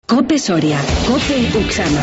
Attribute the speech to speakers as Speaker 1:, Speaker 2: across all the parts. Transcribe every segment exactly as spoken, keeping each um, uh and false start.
Speaker 1: COPE Soria, COPE Uxama.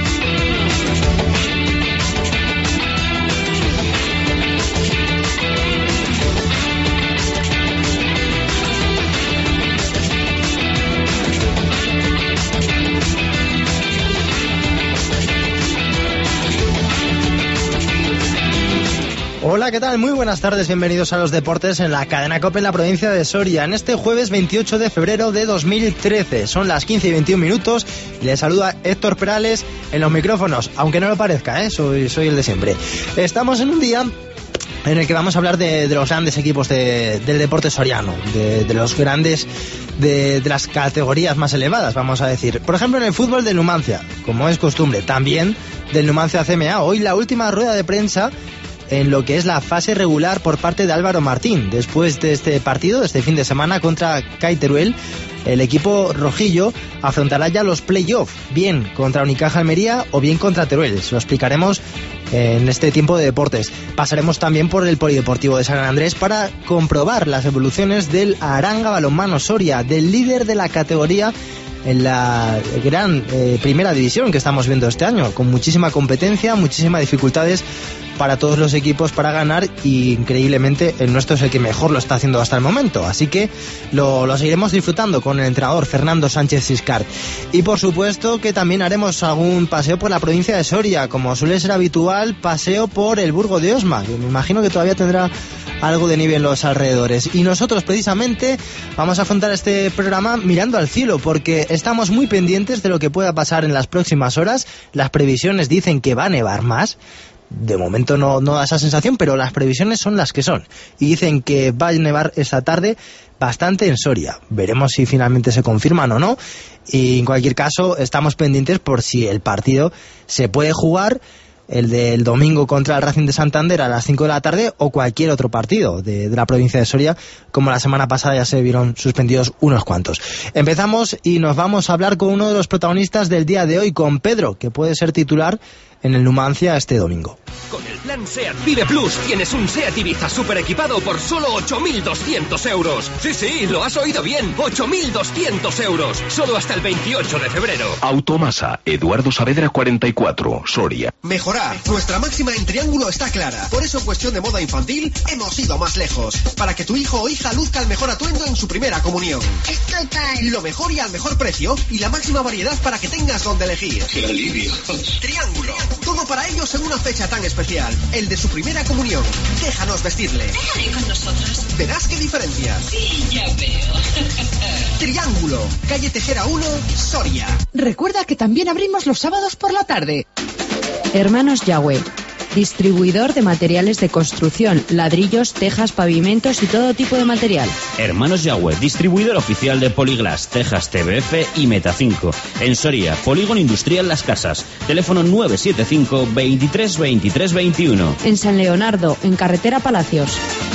Speaker 2: Hola, ¿qué tal? Muy buenas tardes, bienvenidos a los deportes en la cadena COPE en la provincia de Soria. En este jueves veintiocho de febrero de dos mil trece, son las quince y veintiún minutos y les saluda Héctor Perales en los micrófonos, aunque no lo parezca, ¿eh? soy, soy el de siempre. Estamos en un día en el que vamos a hablar de, de los grandes equipos de, del deporte soriano, de, de los grandes, de, de las categorías más elevadas, vamos a decir. Por ejemplo, en el fútbol del Numancia, como es costumbre, también del Numancia C M A. Hoy la última rueda de prensa en lo que es la fase regular por parte de Álvaro Martín. Después de este partido, de este fin de semana contra CAI Teruel, el equipo rojillo afrontará ya los play-off, bien contra Unicaja Almería o bien contra Teruel. Se lo explicaremos en este tiempo de deportes. Pasaremos también por el Polideportivo de San Andrés para comprobar las evoluciones del Aranga Balonmano Soria, del líder de la categoría en la gran eh, primera división que estamos viendo este año, con muchísima competencia, muchísimas dificultades para todos los equipos para ganar, y increíblemente el nuestro es el que mejor lo está haciendo hasta el momento, así que lo, lo seguiremos disfrutando con el entrenador Fernando Sánchez Siscar. Y por supuesto que también haremos algún paseo por la provincia de Soria, como suele ser habitual, paseo por el Burgo de Osma, que me imagino que todavía tendrá algo de nieve en los alrededores. Y nosotros precisamente vamos a afrontar este programa mirando al cielo, porque estamos muy pendientes de lo que pueda pasar en las próximas horas. Las previsiones dicen que va a nevar más. De momento no, no da esa sensación, pero las previsiones son las que son. Y dicen que va a nevar esta tarde bastante en Soria. Veremos si finalmente se confirman o no. Y en cualquier caso estamos pendientes por si el partido se puede jugar, el del domingo contra el Racing de Santander a las cinco de la tarde, o cualquier otro partido de, de la provincia de Soria, como la semana pasada ya se vieron suspendidos unos cuantos. Empezamos y nos vamos a hablar con uno de los protagonistas del día de hoy, con Pedro, que puede ser titular en el Numancia este domingo.
Speaker 3: Con el plan SEAT Vive Plus tienes un SEAT Ibiza super equipado por solo ocho mil doscientos euros. Sí, sí, lo has oído bien, ocho mil doscientos euros. Solo hasta el veintiocho de febrero.
Speaker 4: Automasa, Eduardo Saavedra cuarenta y cuatro, Soria.
Speaker 5: Mejorar. Nuestra máxima en Triángulo está clara. Por eso, en cuestión de moda infantil, hemos ido más lejos. Para que tu hijo o hija luzca el mejor atuendo en su primera comunión.
Speaker 6: Es total.
Speaker 5: Lo mejor y al mejor precio, y la máxima variedad para que tengas donde elegir.
Speaker 6: ¡Qué alivio!
Speaker 5: Triángulo. Todo para ellos en una fecha tan especial, el de su primera comunión. Déjanos vestirle.
Speaker 6: Déjale con nosotros.
Speaker 5: Verás qué diferencias.
Speaker 6: Sí, ya veo.
Speaker 5: Triángulo, calle Tejera uno, Soria.
Speaker 7: Recuerda que también abrimos los sábados por la tarde.
Speaker 8: Hermanos Yagüe, distribuidor de materiales de construcción, ladrillos, tejas, pavimentos y todo tipo de material.
Speaker 9: Hermanos Yagüe, distribuidor oficial de Poliglas, tejas T B F y Meta cinco. En Soria, Polígono Industrial Las Casas. Teléfono nueve siete cinco, veintitrés, veintitrés, veintiuno.
Speaker 8: En San Leonardo, en Carretera Palacios.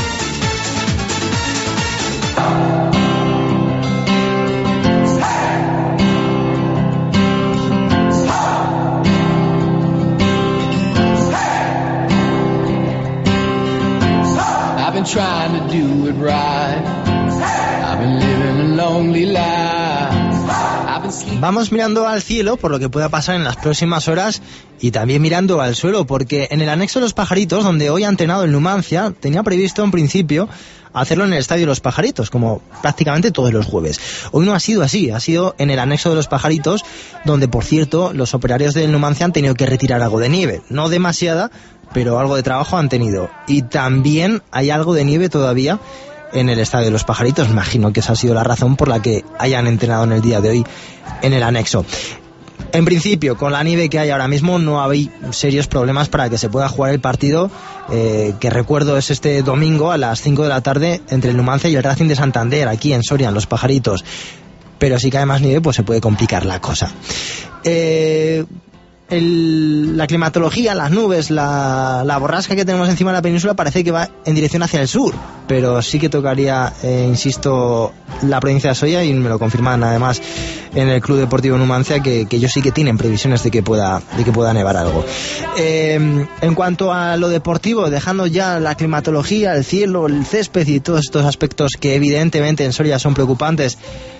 Speaker 10: Trying to do it right. I've been living a lonely life.
Speaker 2: Vamos mirando al cielo por lo que pueda pasar en las próximas horas, y también mirando al suelo, porque en el anexo de los Pajaritos, donde hoy ha entrenado el Numancia, tenía previsto en principio hacerlo en el Estadio de los Pajaritos, como prácticamente todos los jueves. Hoy no ha sido así, ha sido en el anexo de los Pajaritos, donde, por cierto, los operarios del Numancia han tenido que retirar algo de nieve. No demasiada, pero algo de trabajo han tenido. Y también hay algo de nieve todavía en el Estadio de los Pajaritos. Me imagino que esa ha sido la razón por la que hayan entrenado en el día de hoy en el anexo. En principio, con la nieve que hay ahora mismo, no hay serios problemas para que se pueda jugar el partido, eh, que recuerdo es este domingo a las cinco de la tarde entre el Numancia y el Racing de Santander, aquí en Soria, en Los Pajaritos. Pero si cae más nieve, pues se puede complicar la cosa. Eh... El, la climatología, las nubes, la, la borrasca que tenemos encima de la península parece que va en dirección hacia el sur, pero sí que tocaría, eh, insisto, la provincia de Soria, y me lo confirman además en el Club Deportivo Numancia, que, que ellos sí que tienen previsiones de que pueda, de que pueda nevar algo. Eh, en cuanto a lo deportivo, dejando ya la climatología, el cielo, el césped y todos estos aspectos que evidentemente en Soria son preocupantes,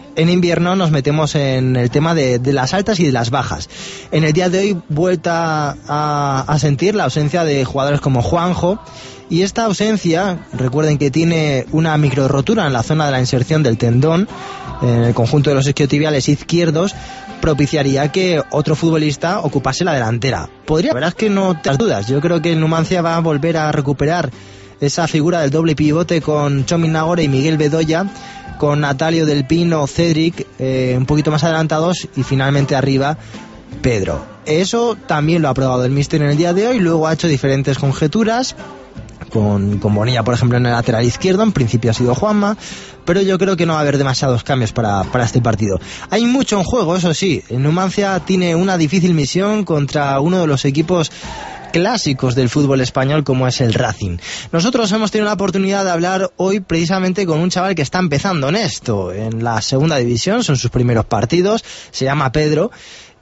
Speaker 2: en invierno nos metemos en el tema de, de las altas y de las bajas. En el día de hoy vuelta a, a sentir la ausencia de jugadores como Juanjo, y esta ausencia, recuerden que tiene una micro rotura en la zona de la inserción del tendón, en el conjunto de los isquiotibiales izquierdos, propiciaría que otro futbolista ocupase la delantera. Podría, la verdad es que no te dudas, yo creo que el Numancia va a volver a recuperar esa figura del doble pivote con Txomin Nagore y Miguel Bedoya, con Natalio del Pino, Cedric eh, un poquito más adelantados, y finalmente arriba Pedro. Eso también lo ha probado el míster en el día de hoy, luego ha hecho diferentes conjeturas, con, con Bonilla, por ejemplo, en el lateral izquierdo. En principio ha sido Juanma, pero yo creo que no va a haber demasiados cambios para, para este partido. Hay mucho en juego, eso sí. El Numancia tiene una difícil misión contra uno de los equipos clásicos del fútbol español, como es el Racing. Nosotros hemos tenido la oportunidad de hablar hoy precisamente con un chaval que está empezando en esto, en la segunda división, son sus primeros partidos, se llama Pedro,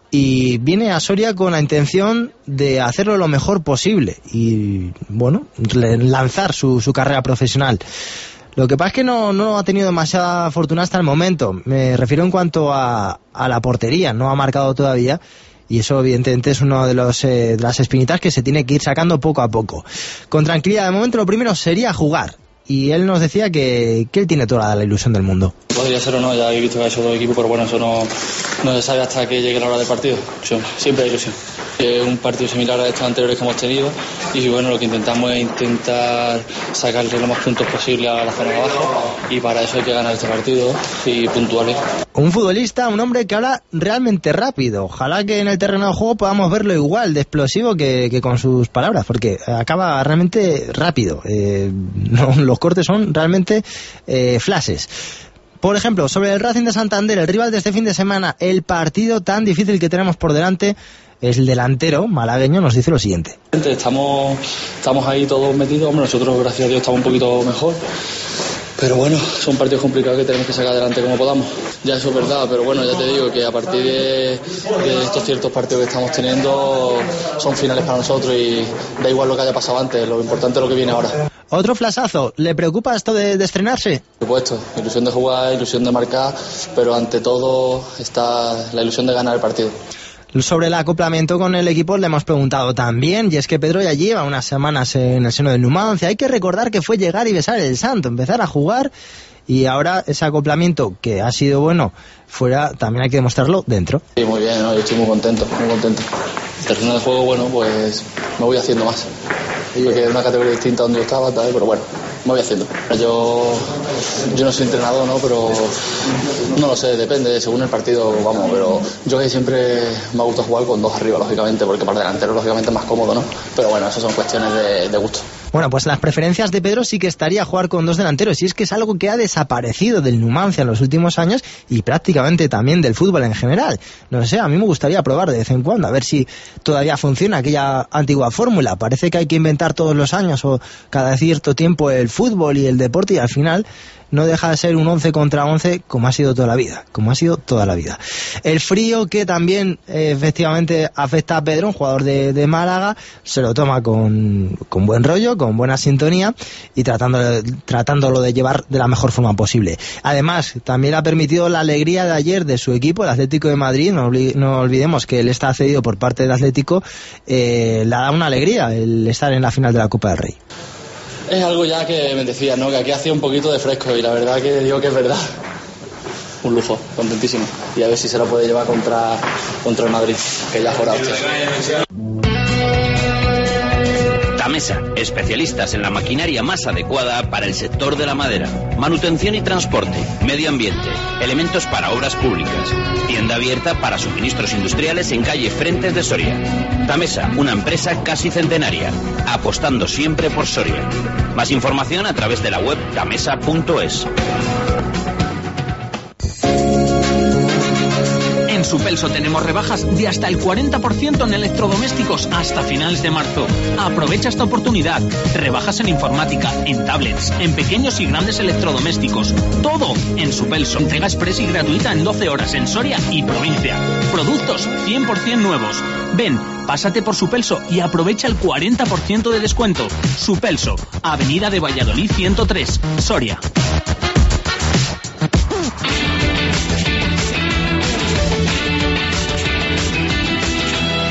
Speaker 2: y viene a Soria con la intención de hacerlo lo mejor posible y, bueno, lanzar su, su carrera profesional. Lo que pasa es que no, no ha tenido demasiada fortuna hasta el momento. Me refiero en cuanto a, a la portería, no ha marcado todavía, y eso evidentemente es una de, los, eh, de las espinitas que se tiene que ir sacando poco a poco. Con tranquilidad, de momento lo primero sería jugar, y él nos decía que, que él tiene toda la ilusión del mundo.
Speaker 11: Podría ser o no, ya he visto que ha hecho dos equipos, pero bueno, eso no, no se sabe hasta que llegue la hora del partido. Siempre hay ilusión. Es un partido similar a estos anteriores que hemos tenido, y bueno, lo que intentamos es intentar sacarle los más puntos posible a la zona de abajo, y para eso hay que ganar este partido y puntuales.
Speaker 2: Un futbolista, un hombre que habla realmente rápido. Ojalá que en el terreno de juego podamos verlo igual de explosivo que, que con sus palabras, porque acaba realmente rápido. Eh, no, los cortes son realmente eh, flashes. Por ejemplo, sobre el Racing de Santander, el rival de este fin de semana, el partido tan difícil que tenemos por delante, el delantero malagueño nos dice lo siguiente.
Speaker 11: Estamos, estamos ahí todos metidos, hombre, nosotros gracias a Dios estamos un poquito mejor, pero bueno, son partidos complicados que tenemos que sacar adelante como podamos. Ya eso es verdad, pero bueno, ya te digo que a partir de, de estos ciertos partidos que estamos teniendo son finales para nosotros, y da igual lo que haya pasado antes, lo importante es lo que viene ahora.
Speaker 2: Otro flasazo, ¿le preocupa esto de, de estrenarse?
Speaker 11: Por supuesto, ilusión de jugar, ilusión de marcar, pero ante todo está la ilusión de ganar el partido.
Speaker 2: Sobre el acoplamiento con el equipo le hemos preguntado también, y es que Pedro ya lleva unas semanas en el seno del Numancia. Hay que recordar que fue llegar y besar el santo, empezar a jugar, y ahora ese acoplamiento que ha sido bueno fuera, también hay que demostrarlo dentro.
Speaker 11: Sí, muy bien, ¿no? Yo estoy muy contento, muy contento. El terreno de juego, bueno, pues me voy haciendo más. Digo que es una categoría distinta donde yo estaba, tal, pero bueno, me voy haciendo. Yo, yo no soy entrenador, ¿no? Pero no lo sé, depende, según el partido, vamos, pero yo que siempre me ha gustado jugar con dos arriba, lógicamente, porque para delantero, lógicamente, es más cómodo, ¿no? Pero bueno, eso son cuestiones de, de gusto.
Speaker 2: Bueno, pues las preferencias de Pedro sí que estaría jugar con dos delanteros, y es que es algo que ha desaparecido del Numancia en los últimos años, y prácticamente también del fútbol en general. No sé, a mí me gustaría probar de vez en cuando, a ver si todavía funciona aquella antigua fórmula. Parece que hay que inventar todos los años o cada cierto tiempo el fútbol y el deporte, y al final no deja de ser un once contra once como ha sido toda la vida, como ha sido toda la vida. El frío, que también eh, efectivamente afecta a Pedro, un jugador de, de Málaga, se lo toma con, con buen rollo, con buena sintonía, y tratándolo, tratándolo de llevar de la mejor forma posible. Además, también ha permitido la alegría de ayer de su equipo, el Atlético de Madrid. No, no olvidemos que él está cedido por parte del Atlético, eh, le da una alegría el estar en la final de la Copa del Rey.
Speaker 11: Es algo ya que me decía, ¿no? Que aquí hacía un poquito de fresco, y la verdad que digo que es verdad. Un lujo, contentísimo. Y a ver si se lo puede llevar contra, contra el Madrid, que ya jora usted.
Speaker 9: Gamesa, especialistas en la maquinaria más adecuada para el sector de la madera, manutención y transporte, medio ambiente, elementos para obras públicas. Tienda abierta para suministros industriales en calle Frentes de Soria. Gamesa, una empresa casi centenaria, apostando siempre por Soria. Más información a través de la web gamesa punto es.
Speaker 12: En Supelso tenemos rebajas de hasta el cuarenta por ciento en electrodomésticos hasta finales de marzo. Aprovecha esta oportunidad. Rebajas en informática, en tablets, en pequeños y grandes electrodomésticos. Todo en Supelso. Entrega express y gratuita en doce horas en Soria y provincia. Productos cien por ciento nuevos. Ven, pásate por Supelso y aprovecha el cuarenta por ciento de descuento. Supelso, Avenida de Valladolid ciento tres, Soria.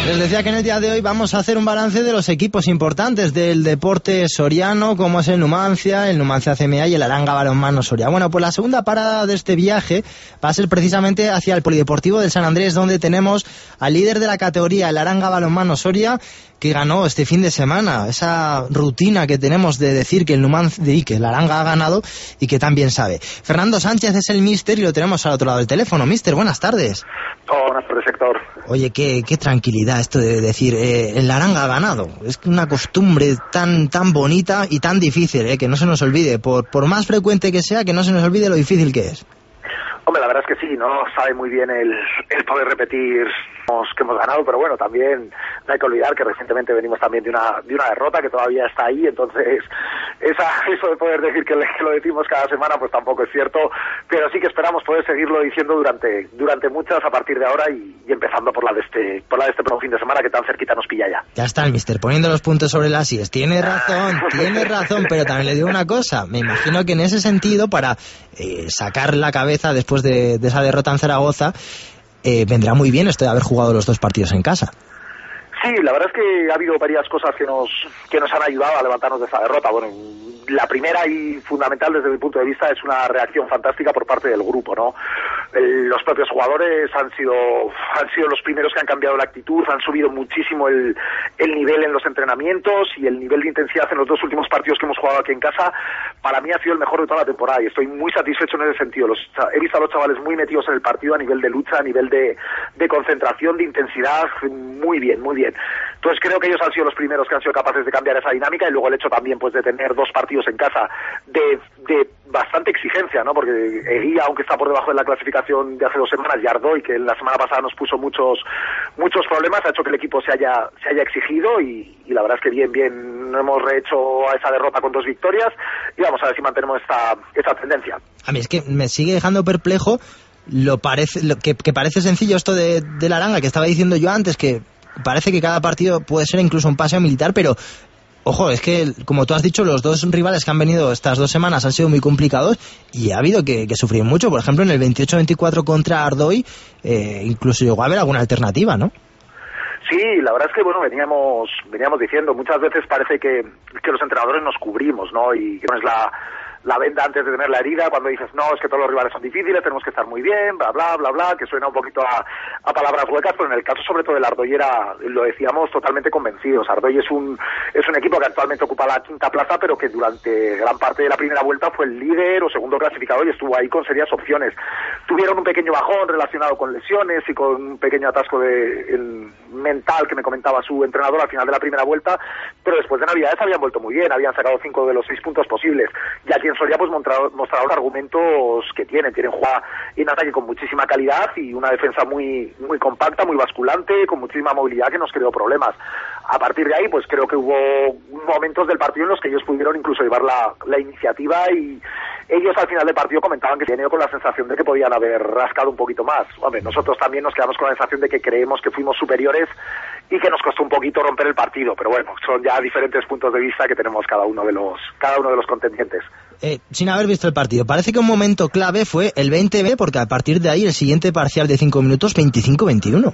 Speaker 2: Les decía que en el día de hoy vamos a hacer un balance de los equipos importantes del deporte soriano, como es el Numancia, el Numancia C M A y el Aranga Balonmano Soria. Bueno, pues la segunda parada de este viaje va a ser precisamente hacia el Polideportivo del San Andrés, donde tenemos al líder de la categoría, el Aranga Balonmano Soria, que ganó este fin de semana. Esa rutina que tenemos de decir que el Numancia, de que el Aranga ha ganado y que también sabe. Fernando Sánchez es el míster y lo tenemos al otro lado del teléfono. Míster, buenas tardes.
Speaker 13: Oh, buenas tardes, Héctor.
Speaker 2: Oye, qué, qué tranquilidad esto de decir, eh, el Aranga ha ganado. Es una costumbre tan tan bonita y tan difícil, eh, que no se nos olvide. Por, por más frecuente que sea, que no se nos olvide lo difícil que es.
Speaker 13: Hombre, la verdad es que sí, no sabe muy bien el, el poder repetir que hemos ganado, pero bueno, también no hay que olvidar que recientemente venimos también de una de una derrota que todavía está ahí, entonces esa eso de poder decir que, le, que lo decimos cada semana pues tampoco es cierto, pero sí que esperamos poder seguirlo diciendo durante durante muchas a partir de ahora y, y empezando por la de este por la de este próximo fin de semana que tan cerquita nos pilla ya.
Speaker 2: Ya está el míster poniendo los puntos sobre las íes. Tiene razón, tiene razón, pero también le digo una cosa, me imagino que en ese sentido para eh, sacar la cabeza después de, de esa derrota en Zaragoza, Eh, vendrá muy bien esto de haber jugado los dos partidos en casa.
Speaker 13: Sí, la verdad es que ha habido varias cosas que nos que nos han ayudado a levantarnos de esa derrota. Bueno, la primera y fundamental desde mi punto de vista es una reacción fantástica por parte del grupo, ¿no? El, los propios jugadores han sido han sido los primeros que han cambiado la actitud, han subido muchísimo el, el nivel en los entrenamientos y el nivel de intensidad en los dos últimos partidos que hemos jugado aquí en casa. Para mí ha sido el mejor de toda la temporada y estoy muy satisfecho en ese sentido. Los, he visto a los chavales muy metidos en el partido a nivel de lucha, a nivel de, de concentración, de intensidad, muy bien, muy bien. Entonces creo que ellos han sido los primeros que han sido capaces de cambiar esa dinámica y luego el hecho también pues de tener dos partidos en casa de, de bastante exigencia, ¿no? Porque Eguía, aunque está por debajo de la clasificación de hace dos semanas, y Ardoy, que la semana pasada nos puso muchos muchos problemas, ha hecho que el equipo se haya se haya exigido y, y la verdad es que bien, bien hemos rehecho a esa derrota con dos victorias y vamos a ver si mantenemos esta, esta tendencia.
Speaker 2: A mí es que me sigue dejando perplejo lo parece lo que, que parece sencillo esto de, de la Aranga, que estaba diciendo yo antes, que parece que cada partido puede ser incluso un paseo militar, pero ojo, es que como tú has dicho, los dos rivales que han venido estas dos semanas han sido muy complicados y ha habido que, que sufrir mucho. Por ejemplo, en el veintiocho veinticuatro contra Ardoy, eh, incluso llegó a haber alguna alternativa, ¿no?
Speaker 13: Sí, la verdad es que bueno, veníamos veníamos diciendo, muchas veces parece que, que los entrenadores nos cubrimos, ¿no? Y que no es la la venda antes de tener la herida, cuando dices, no, es que todos los rivales son difíciles, tenemos que estar muy bien, bla, bla, bla, bla, que suena un poquito a, a palabras huecas, pero en el caso sobre todo del Ardoy era, lo decíamos totalmente convencidos. Ardoy es un es un equipo que actualmente ocupa la quinta plaza, pero que durante gran parte de la primera vuelta fue el líder o segundo clasificado y estuvo ahí con serias opciones. Tuvieron un pequeño bajón relacionado con lesiones y con un pequeño atasco de el mental que me comentaba su entrenador al final de la primera vuelta, pero después de Navidades habían vuelto muy bien, habían sacado cinco de los seis puntos posibles, y aquí en Soria pues mostraron, mostraron argumentos que tienen, tienen jugada en ataque con muchísima calidad y una defensa muy muy compacta, muy basculante, con muchísima movilidad que nos creó problemas. A partir de ahí pues creo que hubo momentos del partido en los que ellos pudieron incluso llevar la, la iniciativa y ellos al final del partido comentaban que tenían con la sensación de que podían haber rascado un poquito más. Hombre, nosotros también nos quedamos con la sensación de que creemos que fuimos superiores y que nos costó un poquito romper el partido, pero bueno, son ya diferentes puntos de vista que tenemos cada uno de los cada uno de los contendientes.
Speaker 2: Eh, sin haber visto el partido, parece que un momento clave fue el veinte ve, porque a partir de ahí el siguiente parcial de cinco minutos, veinticinco veintiuno.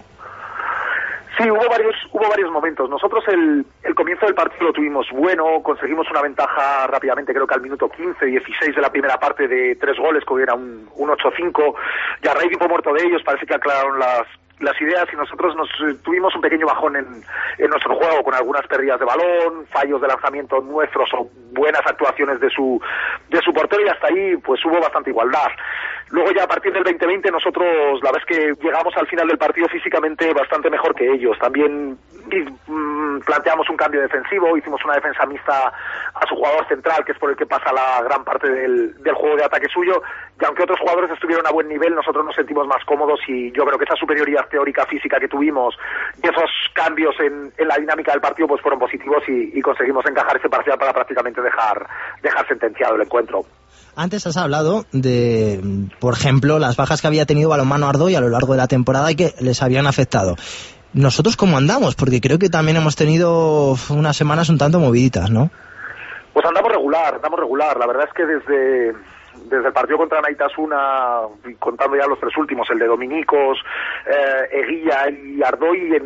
Speaker 13: Sí, hubo varios hubo varios momentos. Nosotros el, el comienzo del partido lo tuvimos bueno, conseguimos una ventaja rápidamente, creo que al minuto quince, dieciséis de la primera parte de tres goles, que hubiera un, un ocho cinco, y a raíz de un muerto de ellos parece que aclararon las las ideas y nosotros nos eh, tuvimos un pequeño bajón en, en nuestro juego con algunas pérdidas de balón, fallos de lanzamiento nuestros o buenas actuaciones de su de su portero y hasta ahí pues hubo bastante igualdad. Luego ya a partir del veinte veinte nosotros la verdad es que llegamos al final del partido físicamente bastante mejor que ellos. También mmm, planteamos un cambio defensivo, hicimos una defensa mixta a su jugador central, que es por el que pasa la gran parte del, del juego de ataque suyo, y aunque otros jugadores estuvieron a buen nivel, nosotros nos sentimos más cómodos y yo creo que esa superioridad teórica física que tuvimos y esos cambios en, en la dinámica del partido pues fueron positivos y, y conseguimos encajar ese parcial para prácticamente dejar, dejar sentenciado el encuentro.
Speaker 2: Antes has hablado de, por ejemplo, las bajas que había tenido Balonmano Ardoy a lo largo de la temporada y que les habían afectado. ¿Nosotros cómo andamos? Porque creo que también hemos tenido unas semanas un tanto moviditas, ¿no?
Speaker 13: Pues andamos regular, andamos regular. La verdad es que desde... desde el partido contra Naitasuna, contando ya los tres últimos, el de Dominicos, eh, Eguía y Ardoy, en,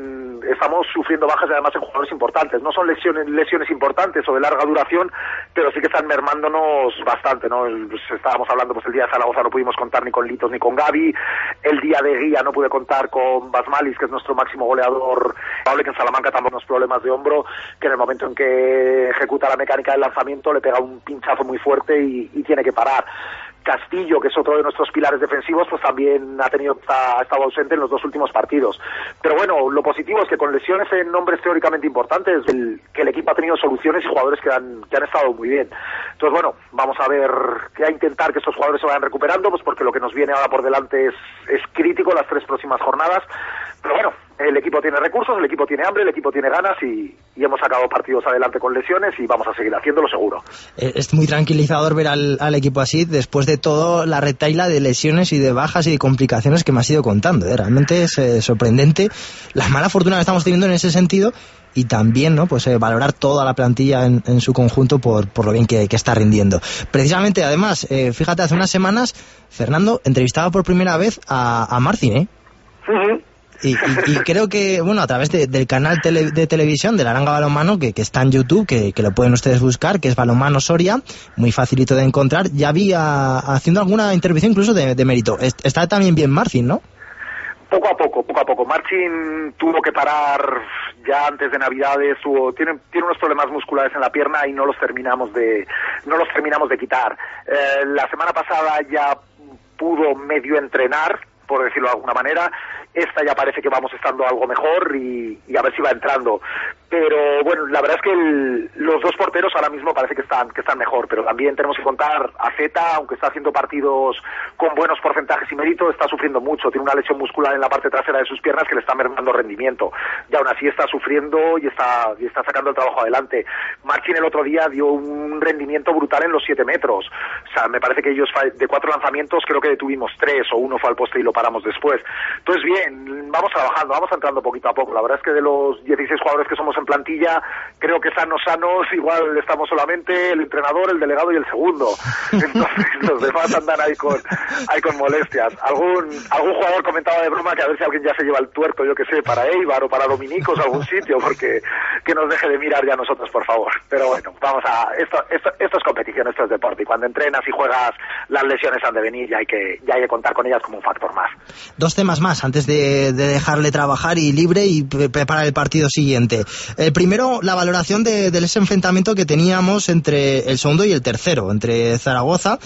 Speaker 13: estamos sufriendo bajas además en jugadores importantes. No son lesiones lesiones importantes o de larga duración, pero sí que están mermándonos bastante, ¿no? Pues estábamos hablando, pues el día de Zaragoza no pudimos contar ni con Litos ni con Gavi, el día de Guía no pude contar con Basmalis, que es nuestro máximo goleador, probable que en Salamanca también unos problemas de hombro, que en el momento en que ejecuta la mecánica del lanzamiento le pega un pinchazo muy fuerte y, y tiene que parar. Castillo, que es otro de nuestros pilares defensivos, pues también ha tenido ha estado ausente en los dos últimos partidos. Pero bueno, lo positivo es que con lesiones en nombres teóricamente importantes, el, que el equipo ha tenido soluciones y jugadores que han que han estado muy bien. Entonces bueno, vamos a ver, que a intentar que estos jugadores se vayan recuperando, pues porque lo que nos viene ahora por delante es, es crítico las tres próximas jornadas. Pero bueno, el equipo tiene recursos, el equipo tiene hambre, el equipo tiene ganas y, y hemos sacado partidos adelante con lesiones y vamos a seguir haciéndolo seguro.
Speaker 2: Es muy tranquilizador ver al, al equipo así después de todo la retaila de lesiones y de bajas y de complicaciones que me has ido contando, ¿eh? Realmente es eh, sorprendente la mala fortuna que estamos teniendo en ese sentido y también, ¿no?, pues eh, valorar toda la plantilla en, en su conjunto por, por lo bien que, que está rindiendo. Precisamente, además, eh, fíjate, hace unas semanas Fernando entrevistaba por primera vez a, a Marcin, ¿eh? Uh-huh. Y, y, y creo que, bueno, a través de, del canal tele, de televisión de la Aranga Balonmano, que, que está en YouTube, que, que lo pueden ustedes buscar, que es Balonmano Soria, muy facilito de encontrar, ya vi a, haciendo alguna intervención incluso de, de mérito. Está también bien Marcin, ¿no?
Speaker 13: Poco a poco, poco a poco. Marcin tuvo que parar ya antes de Navidades, tuvo, tiene, tiene unos problemas musculares en la pierna y no los terminamos de, no los terminamos de quitar. Eh, la semana pasada ya pudo medio entrenar, por decirlo de alguna manera. Esta ya parece que vamos estando algo mejor y, y a ver si va entrando. Pero bueno, la verdad es que el, los dos porteros ahora mismo parece que están que están mejor, pero también tenemos que contar a Zeta, aunque está haciendo partidos con buenos porcentajes y mérito, está sufriendo mucho, tiene una lesión muscular en la parte trasera de sus piernas que le está mermando rendimiento, y aún así está sufriendo y está y está sacando el trabajo adelante. Marcin el otro día dio un rendimiento brutal en los siete metros, o sea, me parece que ellos de cuatro lanzamientos creo que detuvimos tres, o uno fue al poste y lo paramos después. Entonces bien, vamos trabajando, vamos entrando poquito a poco. La verdad es que de los dieciséis jugadores que somos en plantilla, creo que sanos, sanos, igual estamos solamente el entrenador, el delegado y el segundo. Entonces los demás andan ahí con, ahí con molestias. Algún, algún jugador comentaba de broma que a ver si alguien ya se lleva el tuerto, yo que sé, para Eibar o para Dominicos, algún sitio, porque que nos deje de mirar ya a nosotros, por favor. Pero bueno, vamos a, esto, esto, esto es competición, esto es deporte, y cuando entrenas y juegas, las lesiones han de venir y hay que, ya hay que contar con ellas como un factor más.
Speaker 2: Dos temas más antes de, de dejarle trabajar y libre y pre preparar el partido siguiente. El primero, la valoración de, de ese enfrentamiento que teníamos entre el segundo y el tercero, entre Zaragoza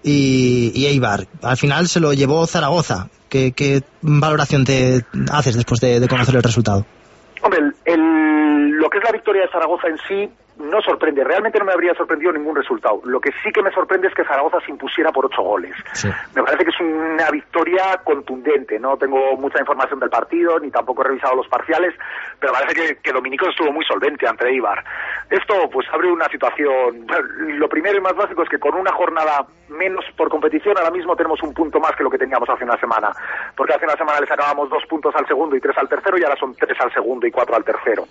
Speaker 2: y, y Eibar. Al final se lo llevó Zaragoza. ¿Qué, qué valoración te haces después de, de conocer el resultado?
Speaker 13: Hombre, el, el, lo que es la victoria de Zaragoza en sí no sorprende, realmente no me habría sorprendido ningún resultado. Lo que sí que me sorprende es que Zaragoza se impusiera por ocho goles. Sí. Me parece que es una victoria contundente. No tengo mucha información del partido, ni tampoco he revisado los parciales, pero parece que, que Dominicos estuvo muy solvente ante Eibar. Esto pues abre una situación. Lo primero y más básico es que con una jornada menos por competición, ahora mismo tenemos un punto más que lo que teníamos hace una semana, porque hace una semana le sacábamos dos puntos al segundo y tres al tercero, y ahora son tres al segundo y cuatro al tercero.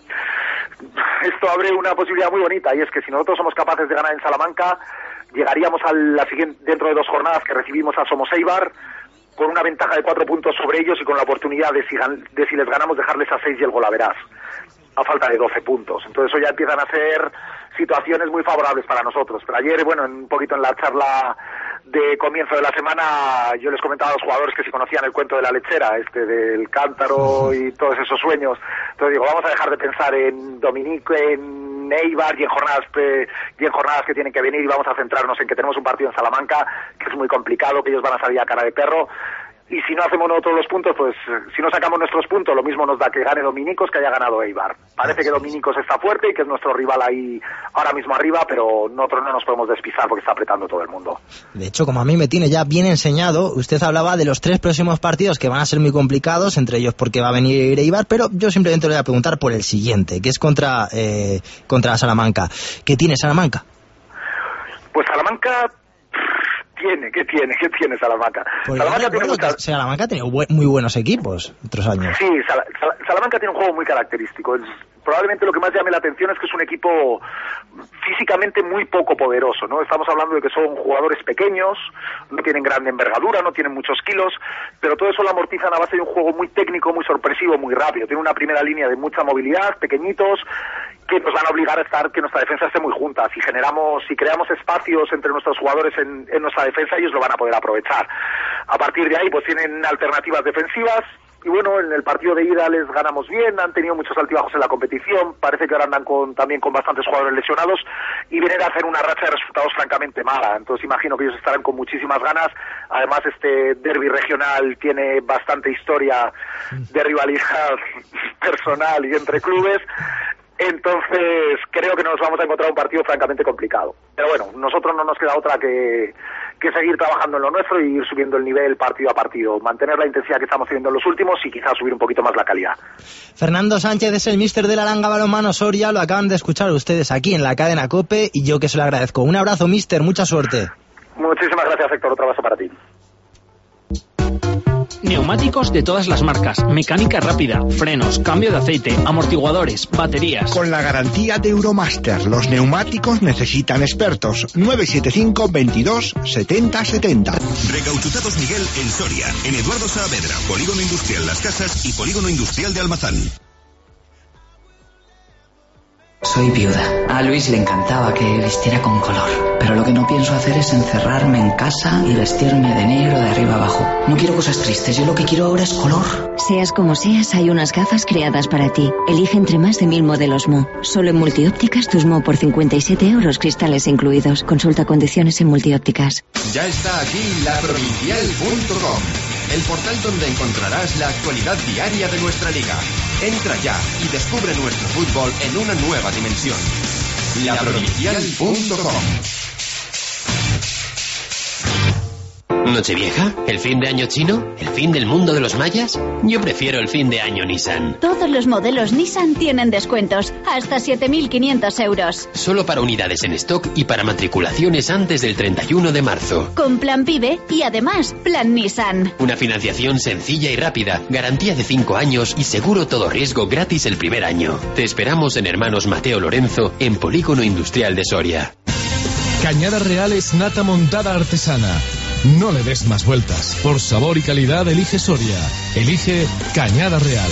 Speaker 13: Esto abre una posibilidad muy bonita, y es que si nosotros somos capaces de ganar en Salamanca, llegaríamos a la siguiente, dentro de dos jornadas que recibimos a Somos Eibar, con una ventaja de cuatro puntos sobre ellos y con la oportunidad de si, de si les ganamos dejarles a seis y el golaveras, a falta de doce puntos. Entonces eso ya empiezan a ser situaciones muy favorables para nosotros. Pero ayer, bueno, un poquito en la charla de comienzo de la semana, yo les comentaba a los jugadores que si conocían el cuento de la lechera, este del cántaro y todos esos sueños. Entonces digo, vamos a dejar de pensar en Dominique, en Eibar y en jornadas pre, y en jornadas que tienen que venir, y vamos a centrarnos en que tenemos un partido en Salamanca que es muy complicado, que ellos van a salir a cara de perro. Y si no hacemos nosotros los puntos, pues si no sacamos nuestros puntos, lo mismo nos da que gane Dominicos que haya ganado Eibar. Parece que Dominicos está fuerte y que es nuestro rival ahí ahora mismo arriba, pero nosotros no nos podemos despistar porque está apretando todo el mundo.
Speaker 2: De hecho, como a mí me tiene ya bien enseñado, usted hablaba de los tres próximos partidos que van a ser muy complicados, entre ellos porque va a venir Eibar, pero yo simplemente le voy a preguntar por el siguiente, que es contra, eh, contra Salamanca. ¿Qué tiene Salamanca?
Speaker 13: Pues Salamanca... Tiene, ¿qué tiene? ¿Qué tiene Salamanca?
Speaker 2: Pues Salamanca, tiene mucha... Salamanca ha tenido bu muy buenos equipos otros años.
Speaker 13: Sí, Sal Sal Salamanca tiene un juego muy característico. Es, probablemente lo que más llame la atención es que es un equipo físicamente muy poco poderoso, ¿no? Estamos hablando de que son jugadores pequeños, no tienen gran envergadura, no tienen muchos kilos, pero todo eso lo amortizan a base de un juego muy técnico, muy sorpresivo, muy rápido. Tiene una primera línea de mucha movilidad, pequeñitos, que nos van a obligar a estar, que nuestra defensa esté muy junta. Si generamos, si creamos espacios entre nuestros jugadores en, en nuestra defensa, ellos lo van a poder aprovechar. A partir de ahí, pues tienen alternativas defensivas. Y bueno, en el partido de ida les ganamos bien, han tenido muchos altibajos en la competición, parece que ahora andan con, también con bastantes jugadores lesionados y vienen a hacer una racha de resultados francamente mala, entonces imagino que ellos estarán con muchísimas ganas. Además este derbi regional tiene bastante historia de rivalidad personal y entre clubes, entonces creo que nos vamos a encontrar un partido francamente complicado. Pero bueno, nosotros no nos queda otra que, que seguir trabajando en lo nuestro y ir subiendo el nivel partido a partido, mantener la intensidad que estamos teniendo en los últimos y quizás subir un poquito más la calidad.
Speaker 2: Fernando Sánchez es el míster de la Langa Balonmano Soria, lo acaban de escuchar ustedes aquí en la cadena COPE y yo que se lo agradezco. Un abrazo, míster, mucha suerte.
Speaker 13: Muchísimas gracias, Héctor, otro abrazo para ti.
Speaker 12: Neumáticos de todas las marcas, mecánica rápida, frenos, cambio de aceite, amortiguadores, baterías.
Speaker 14: Con la garantía de Euromaster, los neumáticos necesitan expertos. nueve siete cinco, veintidós, setenta, setenta.
Speaker 15: Recauchutados Miguel en Soria, en Eduardo Saavedra, Polígono Industrial Las Casas y Polígono Industrial de Almazán.
Speaker 16: Soy viuda. A Luis le encantaba que vistiera con color, pero lo que no pienso hacer es encerrarme en casa y vestirme de negro de arriba abajo. No quiero cosas tristes, yo lo que quiero ahora es color.
Speaker 17: Seas como seas, hay unas gafas creadas para ti. Elige entre más de mil modelos Mo. Solo en Multiópticas tus Mo por cincuenta y siete euros, cristales incluidos. Consulta condiciones en Multiópticas.
Speaker 18: Ya está aquí la provincial punto com, el portal donde encontrarás la actualidad diaria de nuestra liga. Entra ya y descubre nuestro fútbol en una nueva dimensión. la provincial punto com.
Speaker 19: ¿Nochevieja? ¿El fin de año chino? ¿El fin del mundo de los mayas? Yo prefiero el fin de año Nissan.
Speaker 20: Todos los modelos Nissan tienen descuentos, hasta siete mil quinientos euros.
Speaker 19: Solo para unidades en stock y para matriculaciones antes del treinta y uno de marzo.
Speaker 20: Con plan PIBE y además plan Nissan.
Speaker 19: Una financiación sencilla y rápida, garantía de cinco años y seguro todo riesgo gratis el primer año. Te esperamos en Hermanos Mateo Lorenzo, en Polígono Industrial de Soria.
Speaker 21: Cañada Real es nata montada artesana. No le des más vueltas. Por sabor y calidad elige Soria. Elige Cañada Real.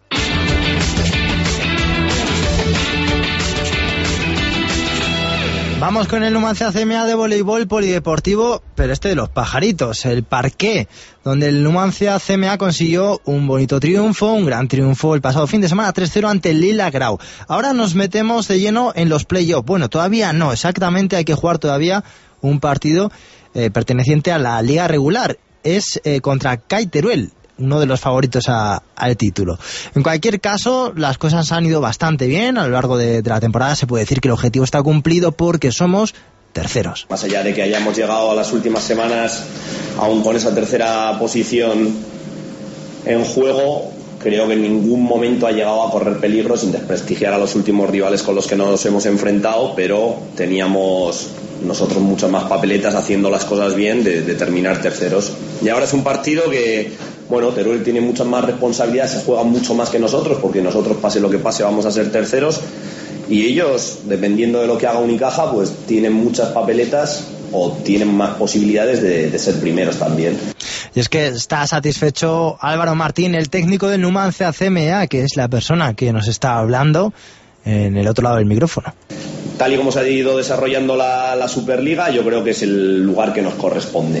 Speaker 2: Vamos con el Numancia C M A de voleibol polideportivo, pero este de los pajaritos, el Parqué, donde el Numancia C M A consiguió un bonito triunfo, un gran triunfo el pasado fin de semana tres cero ante el Lila Grau. Ahora nos metemos de lleno en los play-off. Bueno, todavía no, exactamente hay que jugar todavía un partido eh, perteneciente a la liga regular. Es eh, contra C A I Teruel, uno de los favoritos a, al título. En cualquier caso, las cosas han ido bastante bien. A lo largo de, de la temporada se puede decir que el objetivo está cumplido porque somos terceros.
Speaker 22: Más allá de que hayamos llegado a las últimas semanas aún con esa tercera posición en juego, creo que en ningún momento ha llegado a correr peligro, sin desprestigiar a los últimos rivales con los que nos hemos enfrentado, pero teníamos nosotros muchas más papeletas haciendo las cosas bien de, de terminar terceros. Y ahora es un partido que, bueno, Teruel tiene muchas más responsabilidades, se juega mucho más que nosotros, porque nosotros, pase lo que pase, vamos a ser terceros, y ellos, dependiendo de lo que haga Unicaja, pues tienen muchas papeletas o tienen más posibilidades de, de ser primeros también.
Speaker 2: Y es que está satisfecho Álvaro Martín, el técnico del Numancia C M A, que es la persona que nos está hablando en el otro lado del micrófono.
Speaker 22: Tal y como se ha ido desarrollando la, la Superliga, yo creo que es el lugar que nos corresponde.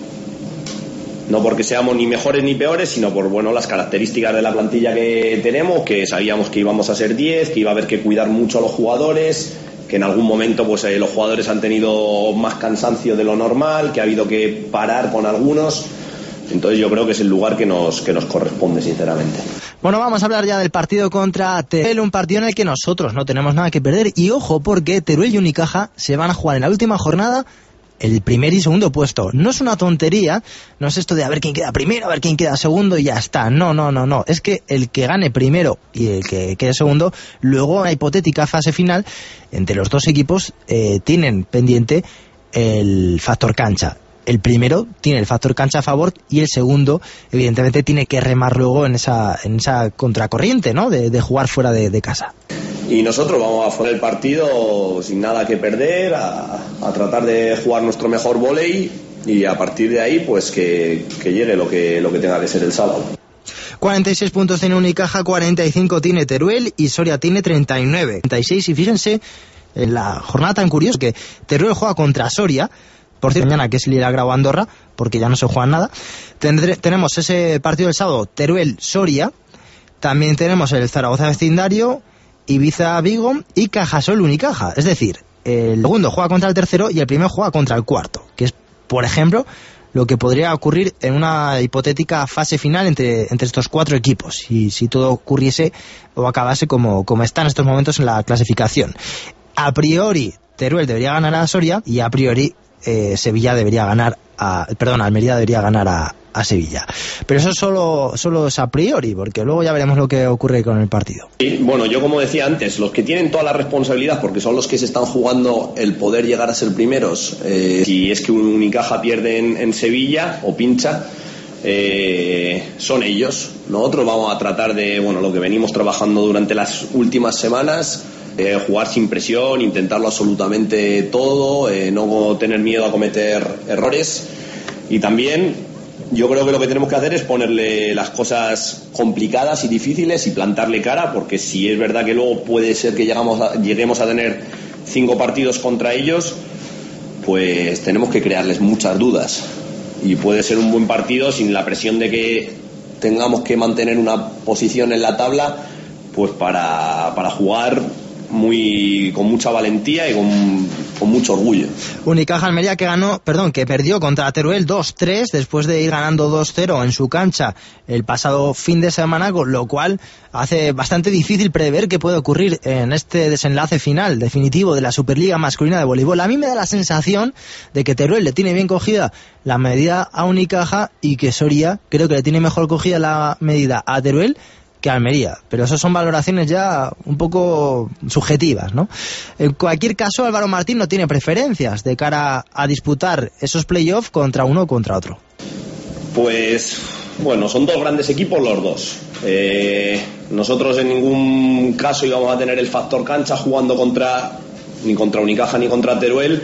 Speaker 22: No porque seamos ni mejores ni peores, sino por, bueno, las características de la plantilla que tenemos, que sabíamos que íbamos a ser diez, que iba a haber que cuidar mucho a los jugadores, que en algún momento pues eh, los jugadores han tenido más cansancio de lo normal, que ha habido que parar con algunos. Entonces yo creo que es el lugar que nos, que nos corresponde, sinceramente.
Speaker 2: Bueno, vamos a hablar ya del partido contra Teruel, un partido en el que nosotros no tenemos nada que perder. Y ojo, porque Teruel y Unicaja se van a jugar en la última jornada el primer y segundo puesto. No es una tontería, no es esto de a ver quién queda primero, a ver quién queda segundo y ya está. No, no, no, no. Es que el que gane primero y el que quede segundo, luego en una hipotética fase final, entre los dos equipos eh, tienen pendiente el factor cancha. El primero tiene el factor cancha a favor y el segundo, evidentemente, tiene que remar luego en esa en esa contracorriente, ¿no? De, de jugar fuera de, de casa.
Speaker 22: y nosotros vamos a afrontar el partido sin nada que perder, a, a tratar de jugar nuestro mejor vóley y a partir de ahí pues que, que llegue lo que, lo que tenga que ser el sábado.
Speaker 2: cuarenta y seis puntos tiene Unicaja, cuarenta y cinco tiene Teruel y Soria tiene treinta y nueve. treinta y seis, y fíjense en la jornada tan curiosa que Teruel juega contra Soria, por cierto, mañana que es Lila Grau Andorra, porque ya no se juega nada. Tendré, tenemos ese partido del sábado, Teruel-Soria, también tenemos el Zaragoza Vecindario, Ibiza-Vigo y Cajasol-Unicaja, es decir, el segundo juega contra el tercero y el primero juega contra el cuarto, que es, por ejemplo, lo que podría ocurrir en una hipotética fase final entre, entre estos cuatro equipos, y si todo ocurriese o acabase como, como está en estos momentos en la clasificación. A priori, Teruel debería ganar a Soria y a priori eh, Sevilla debería ganar a, perdón, Almería debería ganar a, a Sevilla. Pero eso solo, solo es a priori, porque luego ya veremos lo que ocurre con el partido.
Speaker 22: Y bueno, yo como decía antes, los que tienen toda la responsabilidad, porque son los que se están jugando el poder llegar a ser primeros, eh, si es que Unicaja pierde en, en Sevilla o pincha, eh, son ellos. Nosotros vamos a tratar de, bueno, lo que venimos trabajando durante las últimas semanas, eh, jugar sin presión, intentarlo absolutamente todo, eh, no tener miedo a cometer errores, y también yo creo que lo que tenemos que hacer es ponerle las cosas complicadas y difíciles y plantarle cara, porque si es verdad que luego puede ser que llegamos a, lleguemos a tener cinco partidos contra ellos, pues tenemos que crearles muchas dudas, y puede ser un buen partido sin la presión de que tengamos que mantener una posición en la tabla, pues para, para jugar muy con mucha valentía y con, con mucho orgullo.
Speaker 2: Unicaja Almería que ganó, perdón, que perdió contra Teruel dos tres después de ir ganando dos cero en su cancha el pasado fin de semana, con lo cual hace bastante difícil prever qué puede ocurrir en este desenlace final definitivo de la Superliga masculina de voleibol. A mí me da la sensación de que Teruel le tiene bien cogida la medida a Unicaja y que Soria creo que le tiene mejor cogida la medida a Teruel que Almería, pero eso son valoraciones ya un poco subjetivas, ¿no? En cualquier caso, Álvaro Martín no tiene preferencias de cara a disputar esos playoffs contra uno o contra otro.
Speaker 22: Pues, bueno, son dos grandes equipos los dos. Eh, nosotros en ningún caso íbamos a tener el factor cancha jugando contra ni contra Unicaja ni contra Teruel.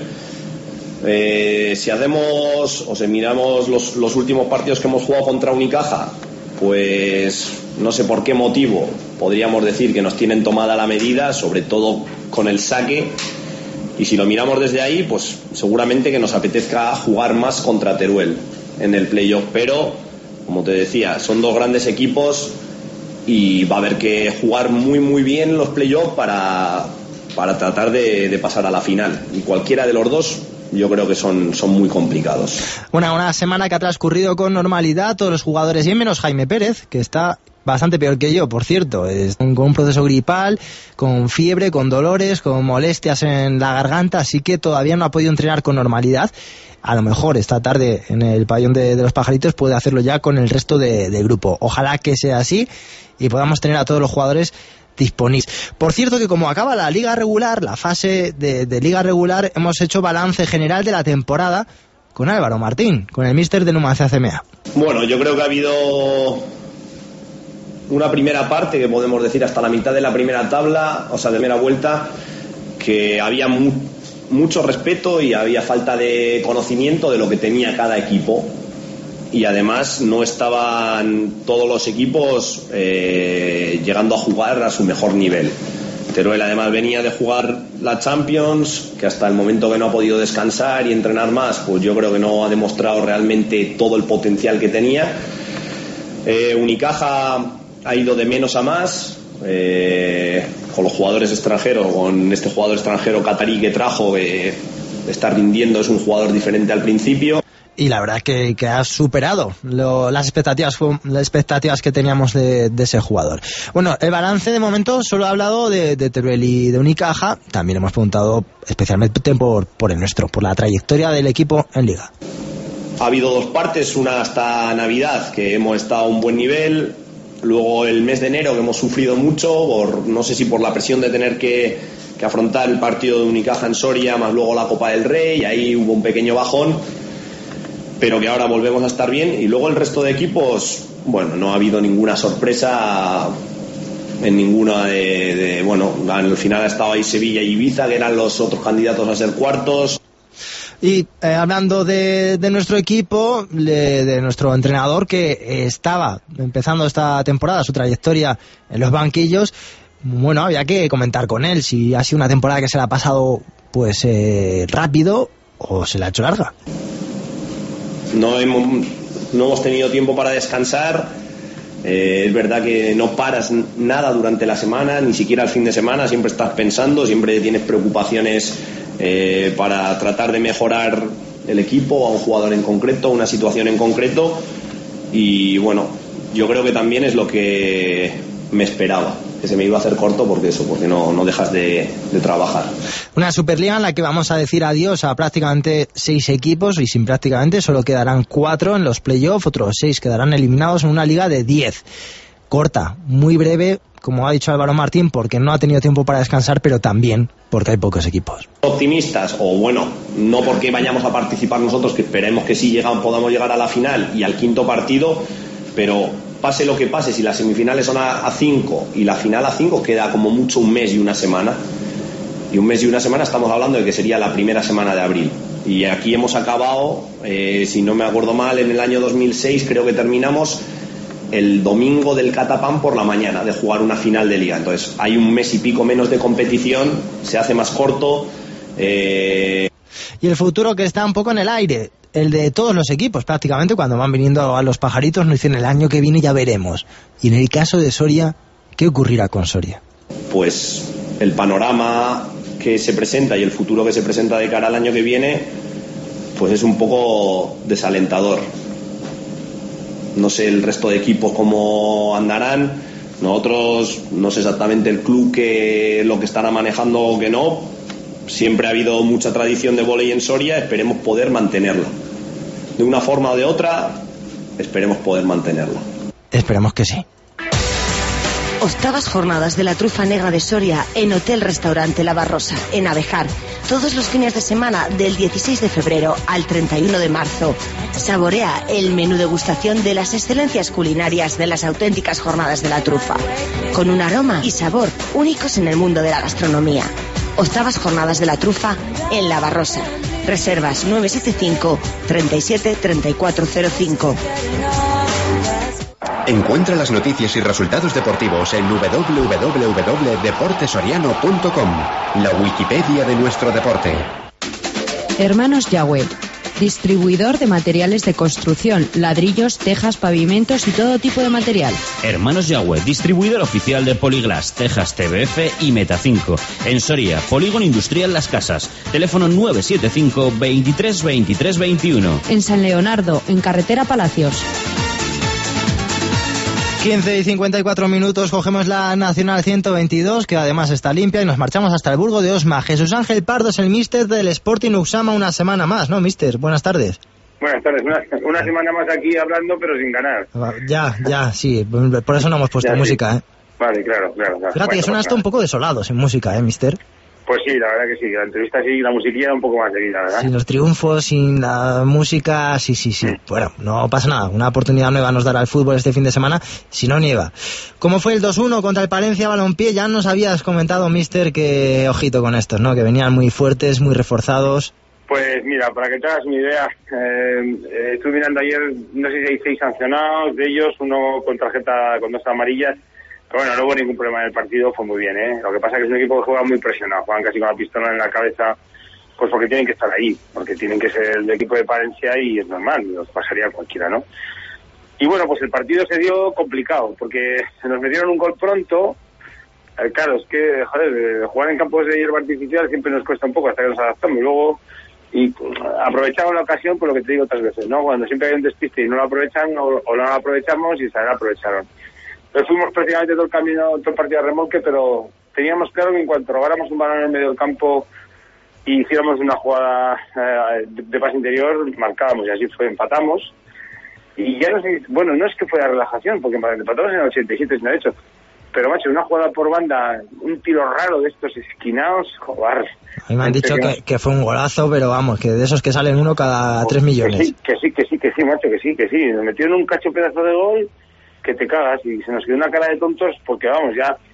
Speaker 22: Eh, si hacemos o si miramos los, los últimos partidos que hemos jugado contra Unicaja, pues no sé por qué motivo podríamos decir que nos tienen tomada la medida, sobre todo con el saque, y si lo miramos desde ahí, pues seguramente que nos apetezca jugar más contra Teruel en el playoff, pero como te decía, son dos grandes equipos y va a haber que jugar muy muy bien los playoffs para, para tratar de, de pasar a la final, y cualquiera de los dos yo creo que son, son muy complicados.
Speaker 2: Bueno, una semana que ha transcurrido con normalidad, todos los jugadores bien, menos Jaime Pérez, que está bastante peor que yo, por cierto, es con un proceso gripal, con fiebre, con dolores, con molestias en la garganta, así que todavía no ha podido entrenar con normalidad. A lo mejor esta tarde en el pabellón de, de los pajaritos puede hacerlo ya con el resto de, de grupo. Ojalá que sea así y podamos tener a todos los jugadores disponibles. Por cierto, que como acaba la liga regular, la fase de, de liga regular, hemos hecho balance general de la temporada con Álvaro Martín, con el míster de Numancia C M A.
Speaker 22: Bueno, yo creo que ha habido una primera parte, que podemos decir hasta la mitad de la primera tabla, o sea, de primera vuelta, que había mu- mucho respeto y había falta de conocimiento de lo que tenía cada equipo. Y además no estaban todos los equipos eh, llegando a jugar a su mejor nivel. Teruel además venía de jugar la Champions, que hasta el momento que no ha podido descansar y entrenar más, pues yo creo que no ha demostrado realmente todo el potencial que tenía. eh, Unicaja ha ido de menos a más, eh, con los jugadores extranjeros, con este jugador extranjero catarí que trajo, que está rindiendo, es un jugador diferente al principio.
Speaker 2: Y la verdad que, que ha superado lo, las expectativas las expectativas que teníamos de, de ese jugador. Bueno, el balance de momento solo ha hablado de, de Teruel y de Unicaja. También hemos preguntado especialmente por, por el nuestro, por la trayectoria del equipo en Liga.
Speaker 22: Ha habido dos partes, una hasta Navidad, que hemos estado a un buen nivel. Luego el mes de enero, que hemos sufrido mucho, por no sé si por la presión de tener que, que afrontar el partido de Unicaja en Soria, más luego la Copa del Rey, y ahí hubo un pequeño bajón, pero que ahora volvemos a estar bien. Y luego el resto de equipos, bueno, no ha habido ninguna sorpresa en ninguna de, de bueno, al final ha estado ahí Sevilla y Ibiza, que eran los otros candidatos a ser cuartos.
Speaker 2: Y eh, hablando de, de nuestro equipo, de, de nuestro entrenador que estaba empezando esta temporada, su trayectoria en los banquillos, bueno, había que comentar con él si ha sido una temporada que se la ha pasado pues eh, rápido o se la ha hecho larga.
Speaker 22: No hemos, no hemos tenido tiempo para descansar. Eh, es verdad que no paras nada durante la semana, ni siquiera el fin de semana. Siempre estás pensando, siempre tienes preocupaciones eh, para tratar de mejorar el equipo, a un jugador en concreto, una situación en concreto. Y bueno, yo creo que también es lo que me esperaba, que se me iba a hacer corto porque eso, porque no, no dejas de, de trabajar.
Speaker 2: Una Superliga en la que vamos a decir adiós a prácticamente seis equipos, y sin prácticamente solo quedarán cuatro en los playoffs, otros seis quedarán eliminados en una liga de diez. Corta, muy breve, como ha dicho Álvaro Martín, porque no ha tenido tiempo para descansar, pero también porque hay pocos equipos.
Speaker 22: Optimistas, o bueno, no porque vayamos a participar nosotros, que esperemos que sí llegamos, podamos llegar a la final y al quinto partido, pero pase lo que pase, si las semifinales son a cinco y la final a cinco, queda como mucho un mes y una semana. Y un mes y una semana estamos hablando de que sería la primera semana de abril. Y aquí hemos acabado, eh, si no me acuerdo mal, en el año dos mil seis creo que terminamos el domingo del Catapán por la mañana de jugar una final de liga. Entonces hay un mes y pico menos de competición, se hace más corto. Eh...
Speaker 2: Y el futuro que está un poco en el aire, el de todos los equipos prácticamente, cuando van viniendo a los pajaritos nos dicen el año que viene ya veremos. Y en el caso de Soria, ¿qué ocurrirá con Soria?
Speaker 22: Pues el panorama que se presenta y el futuro que se presenta de cara al año que viene, pues es un poco desalentador. No sé el resto de equipos cómo andarán. Nosotros no sé exactamente el club que lo que estará manejando o que no. Siempre ha habido mucha tradición de vóley en Soria, esperemos poder mantenerla. De una forma o de otra, esperemos poder mantenerla.
Speaker 2: Esperemos que sí.
Speaker 1: Octavas jornadas de la trufa negra de Soria en Hotel Restaurante La Barrosa, en Abejar. Todos los fines de semana del dieciséis de febrero al treinta y uno de marzo. Saborea el menú degustación de las excelencias culinarias de las auténticas jornadas de la trufa, con un aroma y sabor únicos en el mundo de la gastronomía. Octavas jornadas de la trufa en La Barrosa. Reservas nueve siete cinco, treinta y siete, treinta y cuatro cero cinco.
Speaker 3: Encuentra las noticias y resultados deportivos en doble u doble u doble u punto deporte soriano punto com, la Wikipedia de nuestro deporte.
Speaker 8: Hermanos Yagüe, distribuidor de materiales de construcción, ladrillos, tejas, pavimentos y todo tipo de material.
Speaker 9: Hermanos Yagüe, distribuidor oficial de Poliglas, tejas T B F y Meta cinco. En Soria, Polígono Industrial Las Casas. Teléfono nueve siete cinco, veintitrés, veintitrés, veintiuno.
Speaker 8: En San Leonardo, en Carretera Palacios.
Speaker 2: quince y cincuenta y cuatro minutos, cogemos la Nacional ciento veintidós, que además está limpia, y nos marchamos hasta el Burgo de Osma. Jesús Ángel Pardo es el míster del Sporting Uxama una semana más, ¿no, míster? Buenas tardes.
Speaker 23: Buenas tardes, una, una semana más aquí hablando, pero sin ganar.
Speaker 2: Ya, ya, sí, por eso no hemos puesto
Speaker 23: ya,
Speaker 2: música,
Speaker 23: sí.
Speaker 2: ¿eh?
Speaker 23: Vale, claro, claro. claro.
Speaker 2: Fíjate, bueno, suena hasta un poco desolado sin música, ¿eh, míster?
Speaker 23: Pues sí, la verdad que sí, la entrevista sí, la musiquilla un poco más seguida, ¿verdad?
Speaker 2: Sin los triunfos, sin la música, sí, sí, sí. Bueno, no pasa nada, una oportunidad nueva nos dará el fútbol este fin de semana, si no nieva. ¿Cómo fue el dos uno contra el Palencia Balompié? Ya nos habías comentado, míster, que ojito con estos, ¿no? Que venían muy fuertes, muy reforzados.
Speaker 23: Pues mira, para que te hagas una idea, eh, eh, estuve mirando ayer, no sé si hay seis sancionados, de ellos uno con tarjeta con dos amarillas. Pero bueno, no hubo ningún problema en el partido, fue muy bien, ¿eh? Lo que pasa es que es un equipo que juega muy presionado, juegan casi con la pistola en la cabeza, pues porque tienen que estar ahí, porque tienen que ser el equipo de Palencia y es normal, nos pasaría a cualquiera, ¿no? Y bueno, pues el partido se dio complicado, porque se nos metieron un gol pronto. Eh, claro, es que, joder, jugar en campos de hierba artificial siempre nos cuesta un poco hasta que nos adaptamos, y luego y aprovechamos la ocasión, por lo que te digo otras veces, ¿no? Cuando siempre hay un despiste y no lo aprovechan, o, o no lo aprovechamos y esta vez lo aprovecharon. Pero fuimos prácticamente todo el camino, todo el partido a remolque, pero teníamos claro que en cuanto robáramos un balón en el medio del campo y hiciéramos una jugada eh, de, de pase interior, marcábamos y así fue, empatamos. Y ya no sé, bueno, no es que fuera relajación, porque empatamos en el ochenta y siete, si no he hecho. Pero, macho, una jugada por banda, un tiro raro de estos esquinados, joder.
Speaker 2: A mí me han dicho que, que fue un golazo, pero vamos, que de esos que salen uno cada tres millones.
Speaker 23: Que sí, que sí, que sí, que sí, macho, que sí, que sí. Nos metieron un cacho pedazo de gol que te cagas y se nos quedó una cara de tontos porque, vamos, ya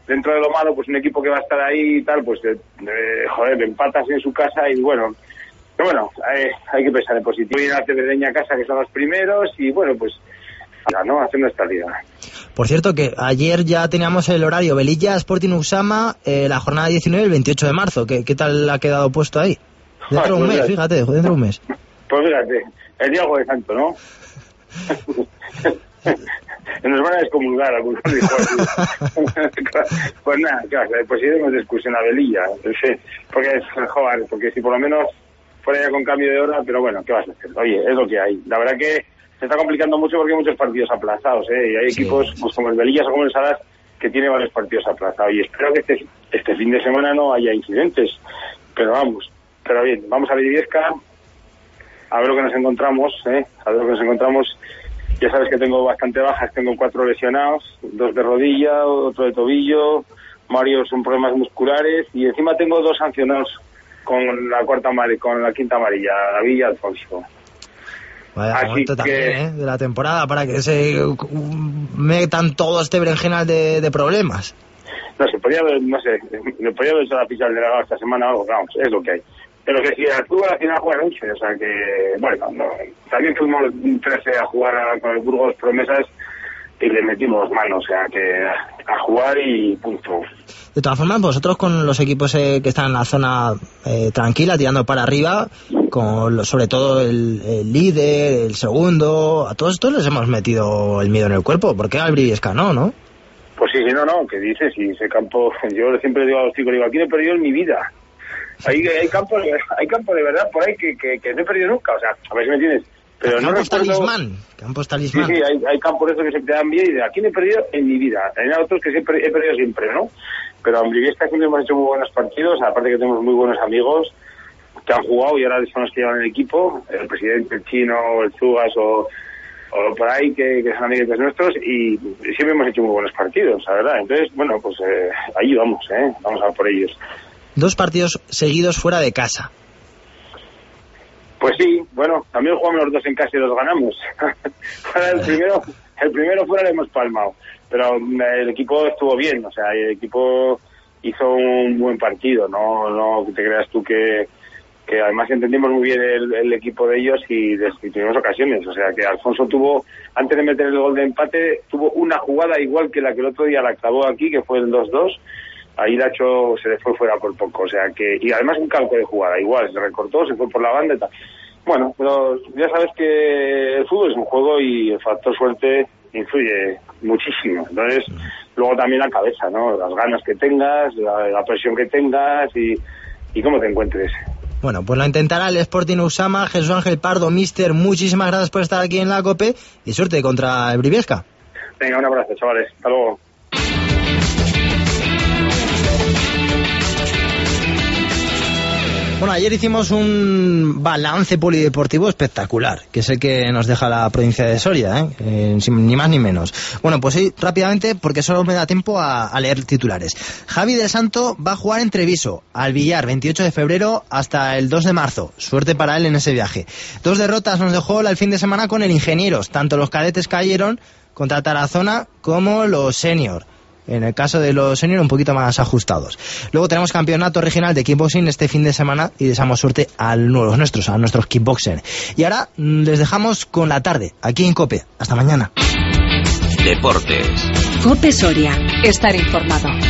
Speaker 23: dentro de lo malo, pues un equipo que va a estar ahí y tal, pues, eh, eh, joder, empatas en su casa y bueno, pero bueno, hay, hay que pensar en positivo. Ir a Cerdeña a casa, que son los primeros, y bueno, pues, ya, ¿no? Haciendo esta liga.
Speaker 2: Por cierto, que ayer ya teníamos el horario Velilla Sporting Usama, eh, la jornada diecinueve, el veintiocho de marzo. ¿Qué, qué tal ha quedado puesto ahí? Dentro de un mes, fíjate, dentro de un mes.
Speaker 23: Pues fíjate, el día de Santo, ¿no? Nos van a descomulgar algunos hijos. Pues nada, claro, pues iremos de excursión a Velilla, porque es joder, porque si por lo menos fuera ya con cambio de hora, pero bueno, ¿qué vas a hacer? Oye, es lo que hay. La verdad que se está complicando mucho porque hay muchos partidos aplazados, ¿eh? Y hay sí. equipos pues, como el Velilla o como el Salas que tiene varios partidos aplazados. Y espero que este, este fin de semana no haya incidentes. Pero vamos, pero bien, vamos a Briviesca, a ver lo que nos encontramos, ¿eh? A ver lo que nos encontramos. Ya sabes que tengo bastante bajas, tengo cuatro lesionados, dos de rodilla, otro de tobillo, varios son problemas musculares y encima tengo dos sancionados con la cuarta amarilla, con la quinta amarilla, David y Alfonso.
Speaker 2: Vaya Así momento que... también, ¿eh? De la temporada para que se metan todo este berenjenal de, de problemas.
Speaker 23: No, se podría haber, no sé, me podría haber hecho la ficha del delegado esta semana o algo, vamos, es lo que hay. Pero que si estuvo a la final a jugar once, o sea que, bueno, no, también fuimos trece a jugar a, con el Burgos Promesas y le metimos mano, o sea que a jugar y punto.
Speaker 2: De todas formas, vosotros con los equipos eh, que están en la zona eh, tranquila, tirando para arriba, con lo, sobre todo el, el líder, el segundo, a todos estos les hemos metido el miedo en el cuerpo. ¿Por qué al Briviesca no, no?
Speaker 23: Pues sí, no, no, que dices, y ese campo, yo siempre digo a los chicos, digo, aquí no he perdido en mi vida. Hay, hay campo hay campo de verdad por ahí que, que, que no he perdido nunca, o sea, a ver si me entiendes. Pero
Speaker 2: campos
Speaker 23: no recuerdo...
Speaker 2: talismán, campos talismán.
Speaker 23: Sí, sí, hay, hay campos de estos que se te dan bien y de aquí no he perdido en mi vida. Hay otros que siempre he perdido siempre, ¿no? Pero en Briviesca siempre hemos hecho muy buenos partidos, aparte que tenemos muy buenos amigos que han jugado y ahora son los que llevan el equipo, el presidente, el chino, el Zugas o, o por ahí que, que son amigos nuestros y siempre hemos hecho muy buenos partidos, la verdad. Entonces, bueno, pues eh, ahí vamos, ¿eh? Vamos a por ellos.
Speaker 2: Dos partidos seguidos fuera de casa.
Speaker 23: Pues sí, bueno, también jugamos los dos en casa y los ganamos. el primero el primero fuera le hemos palmado, pero el equipo estuvo bien, o sea, el equipo hizo un buen partido, no no te creas tú que, que además entendimos muy bien el, el equipo de ellos y, de, y tuvimos ocasiones, o sea, que Alfonso tuvo, antes de meter el gol de empate, tuvo una jugada igual que la que el otro día la clavó aquí, que fue el dos dos. Ahí Nacho se le fue fuera por poco, o sea que, y además un calco de jugada, igual, se recortó, se fue por la banda y tal. Bueno, pero ya sabes que el fútbol es un juego y el factor suerte influye muchísimo. Entonces, luego también la cabeza, ¿no? Las ganas que tengas, la, la presión que tengas y, y cómo te encuentres.
Speaker 2: Bueno, pues lo intentará el Sporting Usama. Jesús Ángel Pardo, mister, muchísimas gracias por estar aquí en la COPE y suerte contra el Briviesca.
Speaker 23: Venga, un abrazo, chavales. Hasta luego.
Speaker 2: Bueno, ayer hicimos un balance polideportivo espectacular, que es el que nos deja la provincia de Soria, ¿eh? Eh, sin, ni más ni menos. Bueno, pues sí, rápidamente, porque solo me da tiempo a, a leer titulares. Javi del Santo va a jugar en Treviso, al Villar, veintiocho de febrero hasta el dos de marzo. Suerte para él en ese viaje. Dos derrotas nos dejó el fin de semana con el Ingenieros. Tanto los cadetes cayeron contra Tarazona como los senior. En el caso de los senior un poquito más ajustados. Luego tenemos campeonato regional de kickboxing este fin de semana y deseamos suerte a los nuestros, a nuestros kickboxers. Y ahora les dejamos con la tarde, aquí en COPE. Hasta mañana.
Speaker 9: Deportes.
Speaker 7: COPE Soria. Estar informado.